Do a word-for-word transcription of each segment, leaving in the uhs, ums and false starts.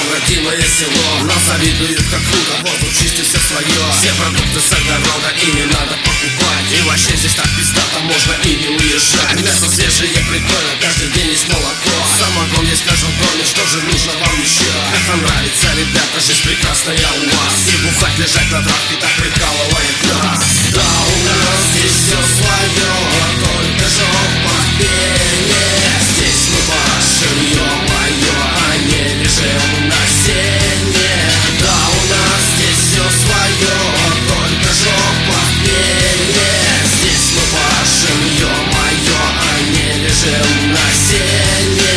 нам родимое село. Нам завидуют, как круто, вот учисти все свое. Все продукты с огорода и не надо покупать. И вообще здесь так пиздато, можно и не уезжать. Мясо свежее, прикольно, каждый день есть молоко. Самогон есть в каждом доме, что же нужно вам еще? Как вам нравится, ребята, жизнь прекрасная у вас. И бухать, лежать на травке так прикалывает нас. Да, у нас здесь все свое, только жопа в пене. Здесь мы пашем, ё-моё, а не лежим на сене. Да, у нас здесь все свое, только жопа в пене. Здесь мы пашем, ё-моё, а не лежим на сене.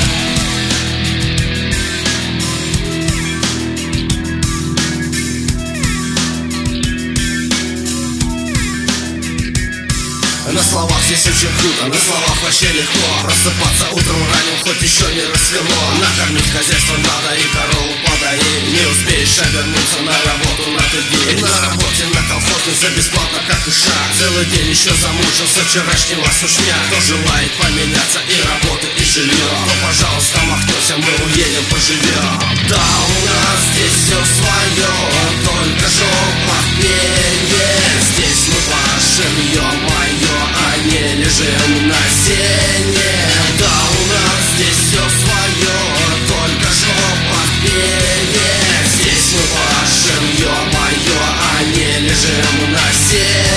На словах здесь очень круто, на словах вообще легко. Просыпаться утром ранним, хоть еще не рассвело. Накормить хозяйство надо и корову подоить. Не успеешь обернуться на работу на тот день. На работе на колхозной за бесплатно как и шаг. Целый день еще замучился, вчерашнего сушня. Кто желает поменяться и работы, и жилье, то пожалуйста махнемся, мы уедем, поживем. Да, у нас здесь все свое, только жопа в пене. Здесь мы пашем, ё-моё, а не лежим на сене. Да, у нас здесь все свое, только жопа в пене. Здесь мы пашем, ё-моё, а не лежим на сене.